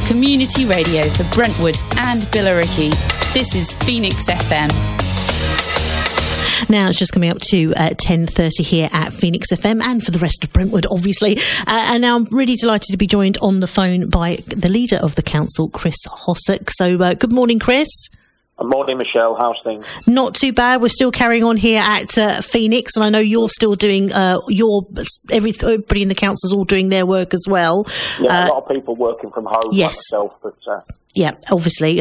Community radio for Brentwood and Billericay. This is Phoenix FM. Now it's just coming up to 10:30 here at Phoenix FM and for the rest of Brentwood, obviously. And now I'm really delighted to be joined on the phone by the leader of the council, Chris Hossack. So good morning, Chris. Good morning, Michelle. How's things? Not too bad. We're still carrying on here at Phoenix, and I know you're still doing everybody in the council's all doing their work as well. Yeah, a lot of people working from home. Yes. Like myself, but yeah, obviously,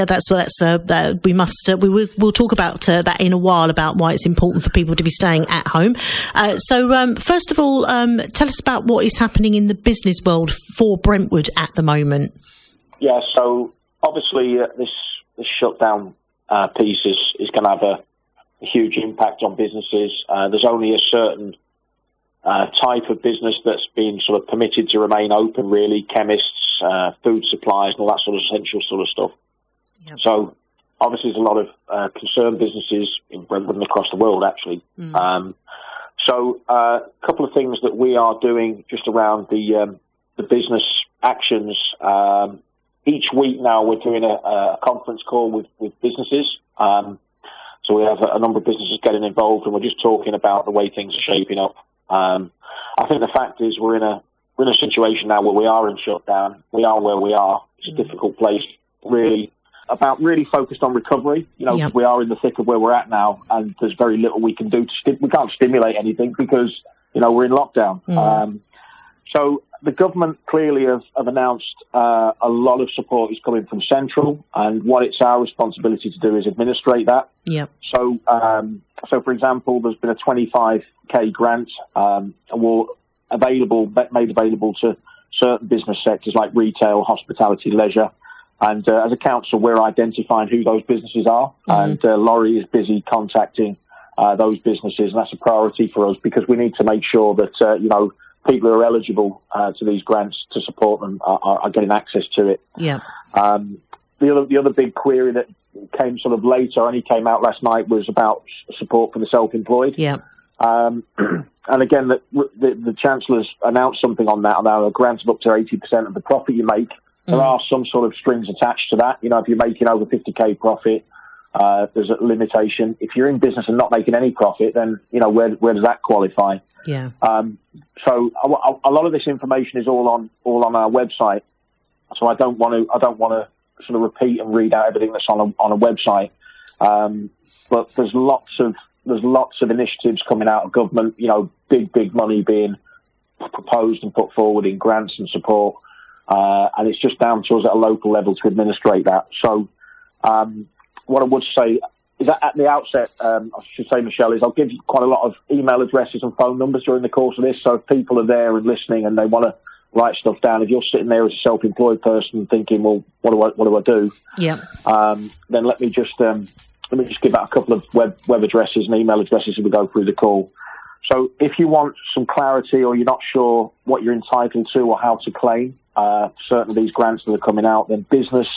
we'll talk about that in a while, about why it's important for people to be staying at home. So first of all, tell us about what is happening in the business world for Brentwood at the moment. Yeah, so obviously this shutdown piece is going to have a huge impact on businesses. There's only a certain type of business that's been sort of permitted to remain open, really, chemists, food suppliers and all that sort of essential sort of stuff. Yep. So obviously there's a lot of concerned businesses in Brentwood and across the world, actually. So a couple of things that we are doing just around the business actions. Each week now we're doing a conference call with businesses. So we have a number of businesses getting involved, and we're just talking about the way things are shaping up. I think the fact is we're in a situation now where we are in shutdown. We are where we are. It's a difficult place, really focused on recovery. You know, yep. We are in the thick of where we're at now, and there's very little we can do. We can't stimulate anything because, you know, we're in lockdown. So the government clearly have announced a lot of support is coming from central, and what it's our responsibility to do is administrate that. Yep. So for example, there's been a 25k grant made available to certain business sectors like retail, hospitality, leisure. And as a council, we're identifying who those businesses are, and Laurie is busy contacting those businesses, and that's a priority for us because we need to make sure that you know, people who are eligible to these grants to support them are getting access to it. Yeah. The other big query that came sort of later, only came out last night, was about support for the self-employed. Yeah. And again, the Chancellor's announced something on that, a grant of up to 80% of the profit you make. There are some sort of strings attached to that. You know, if you're making over 50k profit, there's a limitation. If you're in business and not making any profit, then, you know, where does that qualify? Yeah. So a lot of this information is all on our website. So I don't want to sort of repeat and read out everything that's on a website. But there's lots of initiatives coming out of government. You know, big money being proposed and put forward in grants and support. And it's just down to us at a local level to administrate that. So, what I would say is that at the outset, I should say, Michelle, is I'll give you quite a lot of email addresses and phone numbers during the course of this. So if people are there and listening and they want to write stuff down, if you're sitting there as a self-employed person thinking, well, what do I do? Yeah. Then let me just give out a couple of web addresses and email addresses as we go through the call. So if you want some clarity or you're not sure what you're entitled to or how to claim certain of these grants that are coming out, then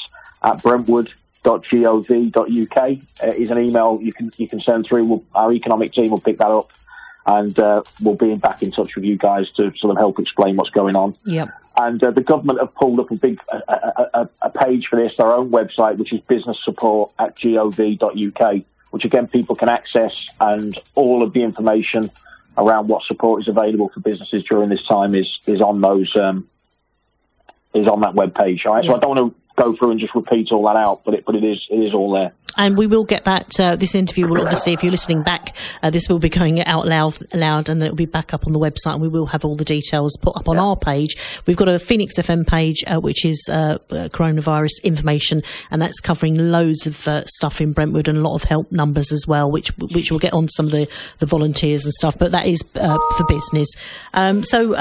business@brentwood.gov.uk is an email you can send through. Our economic team will pick that up, and we'll be back in touch with you guys to sort of help explain what's going on. Yep. And the government have pulled up a page for this, their own website, which is businesssupport.gov.uk, which again people can access, and all of the information around what support is available for businesses during this time is on those is on that web page. All right, yeah. So I don't want to go through and just repeat all that out, but it is all there. And we will get that. This interview will obviously, if you're listening back, this will be going out loud, and then it will be back up on the website, and we will have all the details put up on our page. We've got a Phoenix FM page, which is coronavirus information, and that's covering loads of stuff in Brentwood and a lot of help numbers as well, which we'll get on some of the volunteers and stuff. But that is for business. So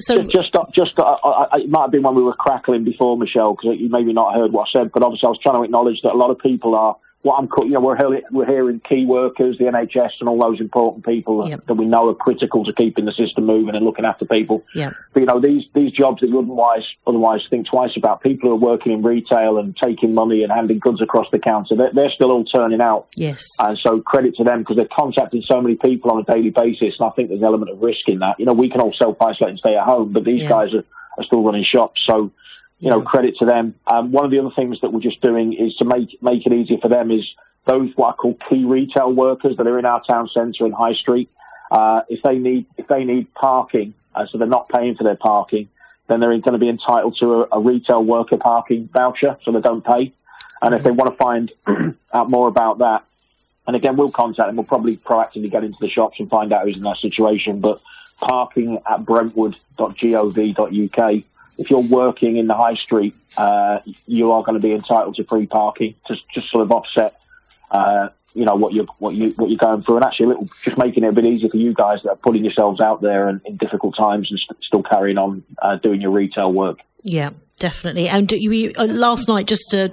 it might have been when we were crackling before, Michelle, because you maybe not heard what I said, but obviously I was trying to acknowledge that a lot of people are. We're hearing key workers, the NHS, and all those important people that we know are critical to keeping the system moving and looking after people. Yeah. But, you know, these jobs that you wouldn't otherwise think twice about, people who are working in retail and taking money and handing goods across the counter, they're still all turning out. Yes. And so credit to them because they're contacting so many people on a daily basis, and I think there's an element of risk in that. You know, we can all self-isolate and stay at home, but these guys are still running shops. So credit to them. One of the other things that we're just doing is to make it easier for them is those what I call key retail workers that are in our town centre and high street. If they need parking, so they're not paying for their parking, then they're going to be entitled to a retail worker parking voucher, so they don't pay. And if they want to find out more about that, and again, we'll contact them. We'll probably proactively get into the shops and find out who's in that situation. But parking at brentwood.gov.uk. If you're working in the high street, you are going to be entitled to free parking to just sort of offset, what you're going through, and actually just making it a bit easier for you guys that are putting yourselves out there and in difficult times and still carrying on doing your retail work. Yeah. Definitely. And you last night,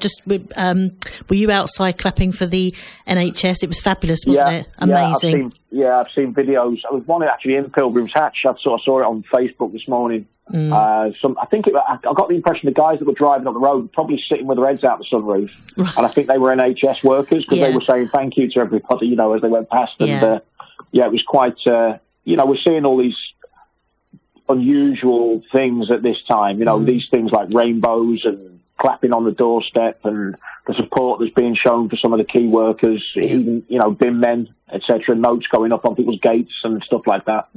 were you outside clapping for the NHS? It was fabulous, wasn't it? Amazing. I've seen videos. I was one actually in Pilgrim's Hatch. I saw it on Facebook this morning. I got the impression the guys that were driving up the road were probably sitting with their heads out the sunroof, and I think they were NHS workers because they were saying thank you to everybody, as they went past. And it was quite. We're seeing all these unusual things at this time, these things like rainbows and clapping on the doorstep and the support that's being shown for some of the key workers, even, bin men, etc., notes going up on people's gates and stuff like that.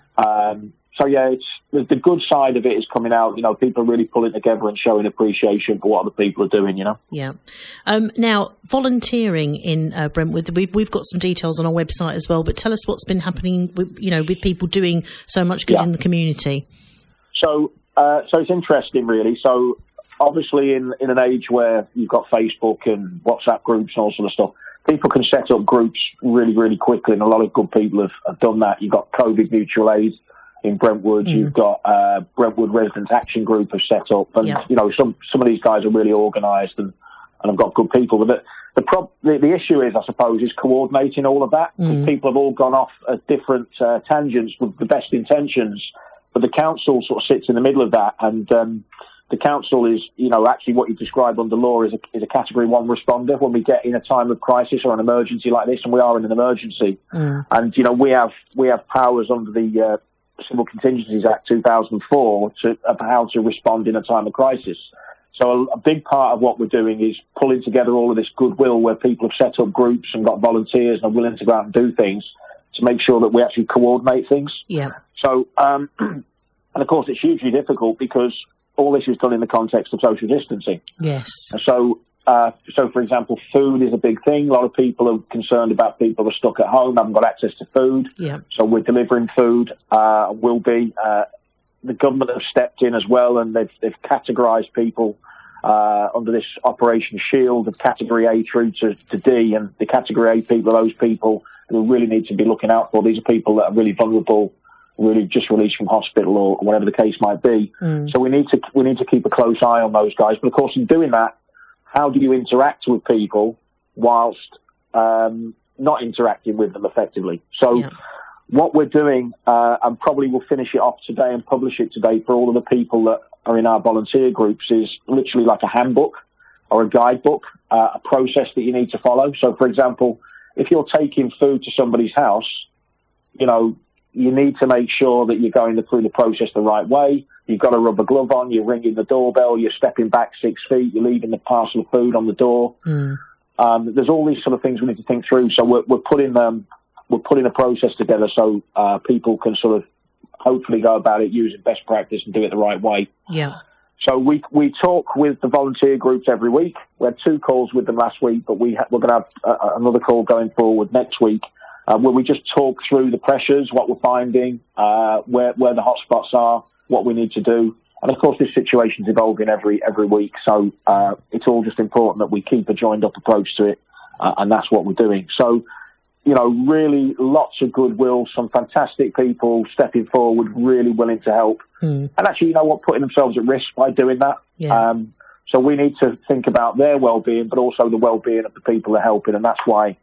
It's the good side of it is coming out, people are really pulling together and showing appreciation for what other people are doing, Yeah. Now, volunteering in Brentwood, we've got some details on our website as well, but tell us what's been happening with, with people doing so much good in the community. So it's interesting, really. So obviously in an age where you've got Facebook and WhatsApp groups and all sort of stuff, people can set up groups really, really quickly, and a lot of good people have done that. You've got COVID Mutual Aid in Brentwood, you've got Brentwood Residents Action Group have set up, and some of these guys are really organised and have got good people. But the issue is, I suppose, is coordinating all of that, because people have all gone off at different tangents with the best intentions, but the council sort of sits in the middle of that, and the council is, actually what you describe under law is a Category 1 responder when we get in a time of crisis or an emergency like this, and we are in an emergency, and we have powers under the Civil Contingencies Act 2004 of how to respond in a time of crisis. So a big part of what we're doing is pulling together all of this goodwill where people have set up groups and got volunteers and are willing to go out and do things to make sure that we actually coordinate things. Yeah. So, and of course it's hugely difficult because all this is done in the context of social distancing. Yes. So for example, food is a big thing. A lot of people are concerned about people who are stuck at home, haven't got access to food. Yeah. So we're delivering food. Will be. The government have stepped in as well, and they've categorised people under this Operation Shield of Category A through to D, and the Category A people are those people who really need to be looking out for. These are people that are really vulnerable, really just released from hospital or whatever the case might be. So we need to keep a close eye on those guys. But of course, in doing that, how do you interact with people whilst not interacting with them effectively? So what we're doing, and probably we'll finish it off today and publish it today for all of the people that are in our volunteer groups, is literally like a handbook or a guidebook, a process that you need to follow. So, for example, if you're taking food to somebody's house, you need to make sure that you're going through the process the right way. You've got a rubber glove on, you're ringing the doorbell, you're stepping back 6 feet, you're leaving the parcel of food on the door. There's all these sort of things we need to think through. So we're putting a process together so people can sort of hopefully go about it using best practice and do it the right way. Yeah. So we talk with the volunteer groups every week. We had 2 calls with them last week, but we're going to have another call going forward next week, where we just talk through the pressures, what we're finding, where the hotspots are, what we need to do. And of course, this situation's evolving every week. So it's all just important that we keep a joined up approach to it. And that's what we're doing. So, really lots of goodwill, some fantastic people stepping forward, really willing to help. And actually, putting themselves at risk by doing that. Yeah. So we need to think about their well-being, but also the well-being of the people they're helping. And that's why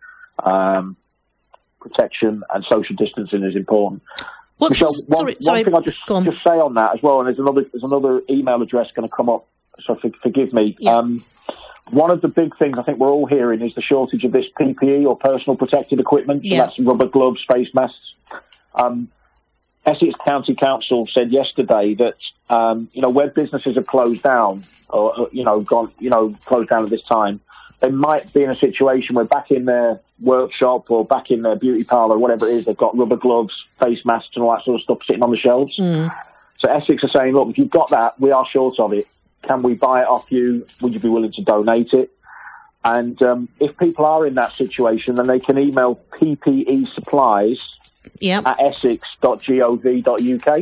protection and social distancing is important. Michelle, one thing I'll just say on that as well, and there's another email address going to come up, so forgive me. Yeah. One of the big things I think we're all hearing is the shortage of this PPE or personal protective equipment. So that's rubber gloves, face masks. Essex County Council said yesterday that, where businesses are closed down or, closed down at this time, they might be in a situation where back in their workshop or back in their beauty parlour or whatever it is, they've got rubber gloves, face masks and all that sort of stuff sitting on the shelves. So Essex are saying, look, if you've got that, we are short of it. Can we buy it off you? Would you be willing to donate it? And if people are in that situation, then they can email PPE supplies at essex.gov.uk.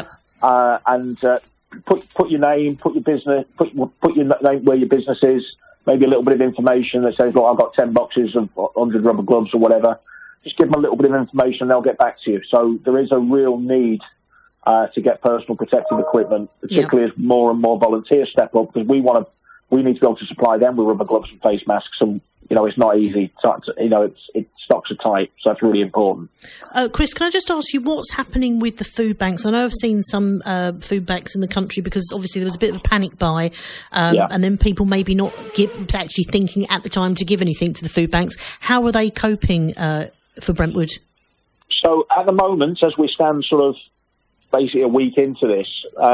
And put your name, put your business, put your name where your business is, maybe a little bit of information that says, look, I've got 10 boxes of 100 rubber gloves or whatever. Just give them a little bit of information and they'll get back to you. So there is a real need to get personal protective equipment, particularly as more and more volunteers step up, because we need to be able to supply them with rubber gloves and face masks, and it's not easy. Stocks are tight, so that's really important. Chris, can I just ask you what's happening with the food banks? I know I've seen some food banks in the country because obviously there was a bit of a panic buy, and then people maybe not actually thinking at the time to give anything to the food banks. How are they coping for Brentwood? So at the moment, as we stand, sort of basically a week into this,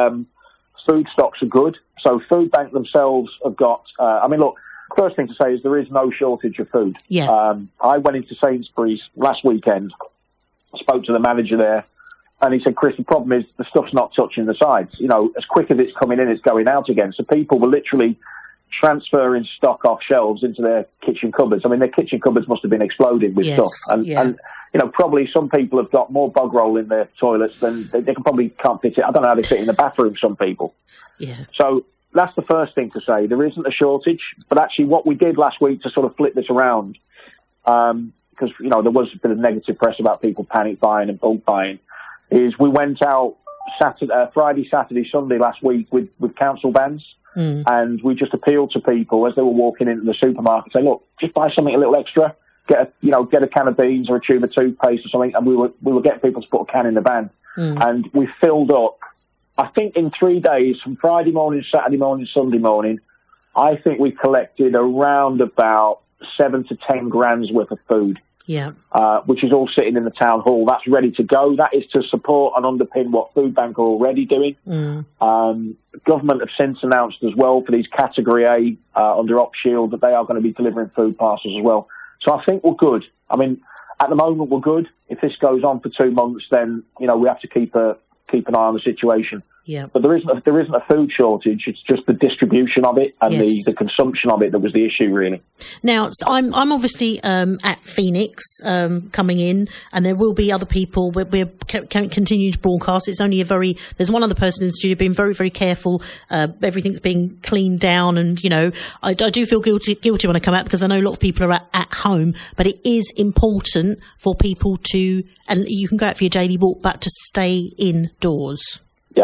food stocks are good. So Food Bank themselves have got, first thing to say is there is no shortage of food. I went into Sainsbury's last weekend, spoke to the manager there, and he said, Chris, the problem is the stuff's not touching the sides. As quick as it's coming in, it's going out again. So people were literally transferring stock off shelves into their kitchen cupboards. I mean, their kitchen cupboards must have been exploded with stuff. And probably some people have got more bog roll in their toilets than they can't fit it. I don't know how they fit in the bathroom, some people. So that's the first thing to say. There isn't a shortage, but actually what we did last week to sort of flip this around, because, there was a bit of negative press about people panic buying and bulk buying, is we went out Friday, Saturday, Sunday last week with council vans, and we just appealed to people as they were walking into the supermarket, say, look, just buy something a little extra, get a can of beans or a tube of toothpaste or something, and we were getting people to put a can in the van, and we filled up. I think in 3 days, from Friday morning, Saturday morning, Sunday morning, I think we collected around about 7 to 10 grand's worth of food. Which is all sitting in the town hall. That's ready to go. That is to support and underpin what Food Bank are already doing. Government have since announced as well for these Category A under OpShield that they are going to be delivering food parcels as well. So I think we're good. I mean, at the moment we're good. If this goes on for 2 months, then we have to keep an eye on the situation. But there isn't a food shortage. It's just the distribution of it and the consumption of it that was the issue, really. Now, I'm obviously at Phoenix coming in, and there will be other people. We're continuing to broadcast. It's only there's one other person in the studio being very, very careful. Everything's being cleaned down, and I do feel guilty when I come out because I know a lot of people are at home. But it is important for people to, and you can go out for your daily walk, but to stay indoors.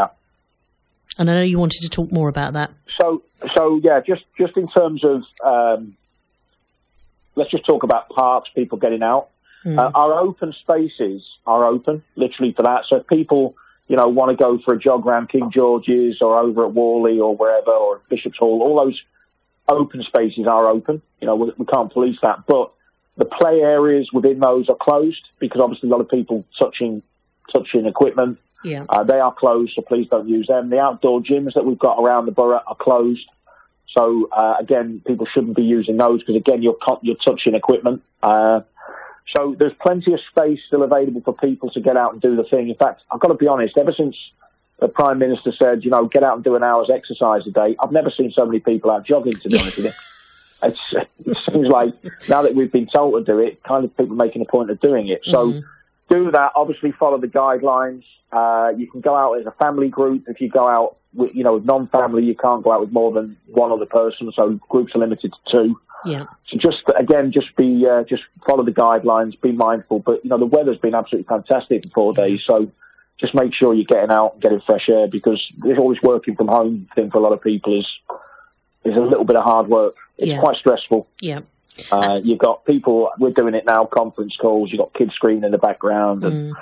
And I know you wanted to talk more about that. So just in terms of, let's just talk about parks, people getting out. Our open spaces are open, literally for that. So if people, want to go for a jog around King George's or over at Worley or wherever, or Bishop's Hall, all those open spaces are open. We can't police that. But the play areas within those are closed because obviously a lot of people touching equipment. They are closed, so please don't use them. The outdoor gyms that we've got around the borough are closed. So, again, people shouldn't be using those because, again, you're touching equipment. So there's plenty of space still available for people to get out and do the thing. In fact, I've got to be honest, ever since the Prime Minister said, get out and do an hour's exercise a day, I've never seen so many people out jogging, to be honest with you. It seems like now that we've been told to do it, kind of people making a point of doing it. So do that. Obviously, follow the guidelines. You can go out as a family group. If you go out with, with non-family, you can't go out with more than one other person. So groups are limited to 2. So just follow the guidelines, be mindful. But, the weather's been absolutely fantastic for 4 days. So just make sure you're getting out and getting fresh air because there's always working from home thing for a lot of people is a little bit of hard work. It's quite stressful. You've got people, we're doing it now, conference calls, you've got kids screaming in the background and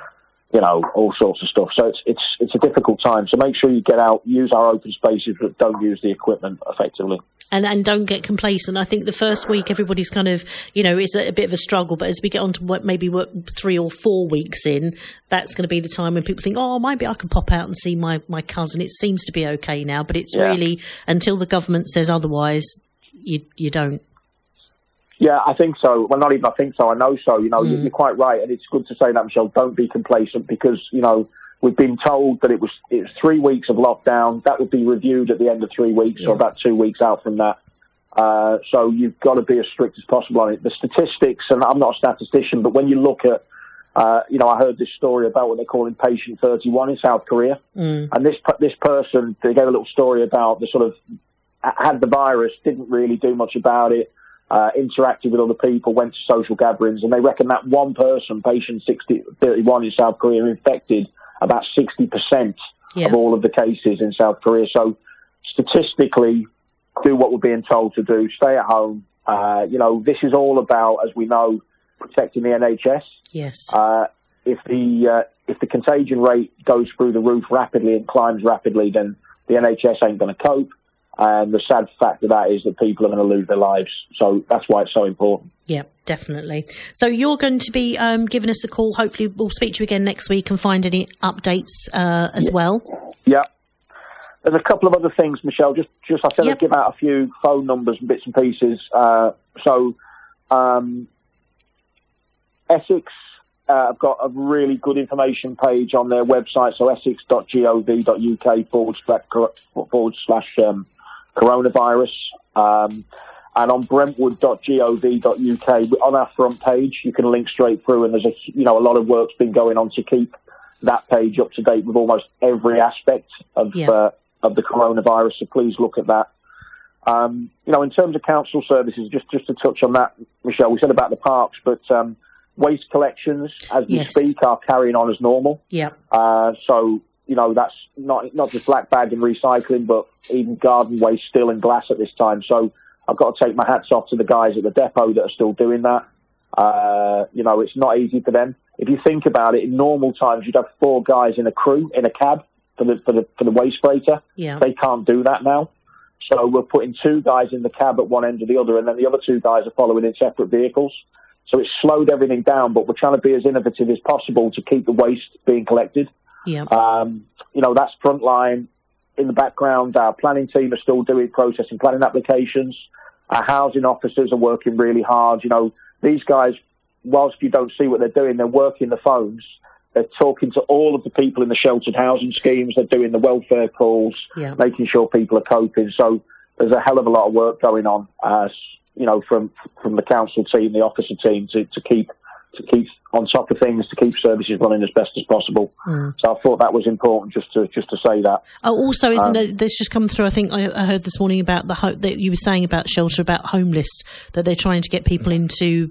all sorts of stuff. So it's a difficult time. So make sure you get out, use our open spaces, but don't use the equipment effectively. And don't get complacent. I think the first week everybody's kind of, it's a bit of a struggle. But as we get on to maybe 3 or 4 weeks in, that's going to be the time when people think, oh, maybe I can pop out and see my cousin. It seems to be okay now, but it's really until the government says otherwise, you don't. Yeah, I think so. Well, not even I think so. I know so. You're quite right, and it's good to say that, Michelle. Don't be complacent because we've been told that it was 3 weeks of lockdown. That would be reviewed at the end of 3 weeks, or about 2 weeks out from that. So you've got to be as strict as possible on it. The statistics, and I'm not a statistician, but when you look at, I heard this story about what they're calling patient 31 in South Korea, and this person, they gave a little story about the sort of had the virus, didn't really do much about it. Interacted with other people, went to social gatherings, and they reckon that one person, patient 31 in South Korea, infected about 60% of all of the cases in South Korea. So statistically, do what we're being told to do. Stay at home. This is all about, as we know, protecting the NHS. Yes. If the contagion rate goes through the roof rapidly and climbs rapidly, then the NHS ain't going to cope. And the sad fact of that is that people are going to lose their lives. So that's why it's so important. Yeah, definitely. So you're going to be giving us a call. Hopefully we'll speak to you again next week and find any updates as well. Yeah. There's a couple of other things, Michelle. Just I said I'd give out a few phone numbers and bits and pieces. Essex, I've got a really good information page on their website. So essex.gov.uk /coronavirus, and on brentwood.gov.uk on our front page you can link straight through, and there's a lot of work's been going on to keep that page up to date with almost every aspect of the coronavirus, so please look at that. In terms of council services, just to touch on that, Michelle, we said about the parks, but waste collections as we speak are carrying on as normal. So that's not just black bag and recycling, but even garden waste, still, and glass at this time. So I've got to take my hats off to the guys at the depot that are still doing that. It's not easy for them. If you think about it, in normal times, you'd have 4 guys in a crew, in a cab for the waste freighter. They can't do that now. So we're putting 2 guys in the cab at one end or the other, and then the other 2 guys are following in separate vehicles. So it's slowed everything down, but we're trying to be as innovative as possible to keep the waste being collected. That's frontline. In the background, our planning team are still processing planning applications. Our housing officers are working really hard. These guys, whilst you don't see what they're doing, they're working the phones. They're talking to all of the people in the sheltered housing schemes. They're doing the welfare calls, making sure people are coping. So there's a hell of a lot of work going on, from the council team, the officer team, to keep on top of things, to keep services running as best as possible. So I thought that was important just to say that. Also, isn't there's just come through, I think I heard this morning about that you were saying about shelter, about homeless, that they're trying to get people into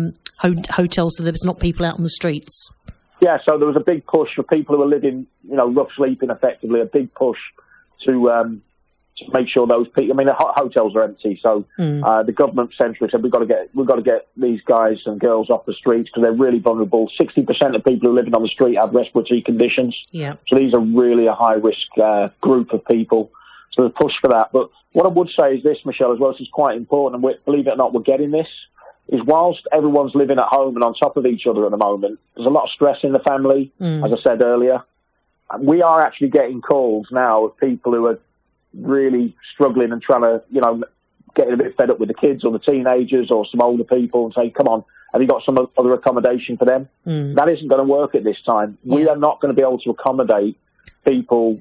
hotels so there's not people out on the streets. Yeah, so there was a big push for people who are living, rough sleeping effectively, a big push to make sure those people. I mean, the hotels are empty, so the government centrally said we've got to get these guys and girls off the streets because they're really vulnerable. 60% of people who are living on the street have respiratory conditions. So these are really a high risk group of people. So the push for that. But what I would say is this, Michelle, as well, this is quite important, and believe it or not, we're getting this. Is whilst everyone's living at home and on top of each other at the moment, there's a lot of stress in the family, as I said earlier. We are actually getting calls now of people who are really struggling and trying to, getting a bit fed up with the kids or the teenagers or some older people and say, come on, have you got some other accommodation for them? That isn't going to work at this time. We are not going to be able to accommodate people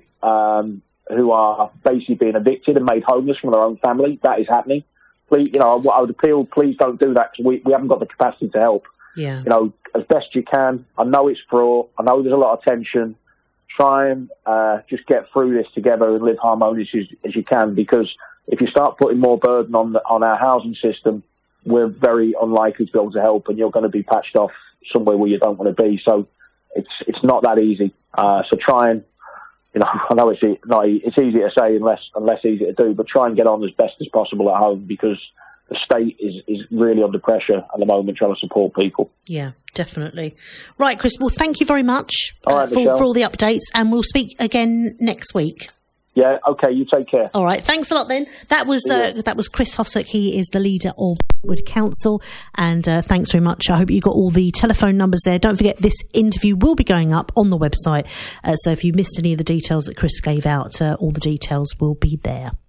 who are basically being evicted and made homeless from their own family. That is happening. Please, what I would appeal, please don't do that because we haven't got the capacity to help. As best you can. I know it's fraught. I know there's a lot of tension. Try and just get through this together and live harmoniously as you can, because if you start putting more burden on our housing system, we're very unlikely to be able to help, and you're going to be patched off somewhere where you don't want to be. So it's not that easy. So try and, I know it's easy to say and less easy to do, but try and get on as best as possible at home, because state is really under pressure at the moment trying to support people. Yeah, definitely. Right, Chris, well, thank you very much right, for all the updates, and we'll speak again next week. Yeah, okay, you take care. All right, thanks a lot then. That was Chris Hossack. He is the leader of Brentwood Council, and thanks very much. I hope you got all the telephone numbers there. Don't forget, this interview will be going up on the website, so if you missed any of the details that Chris gave out, all the details will be there.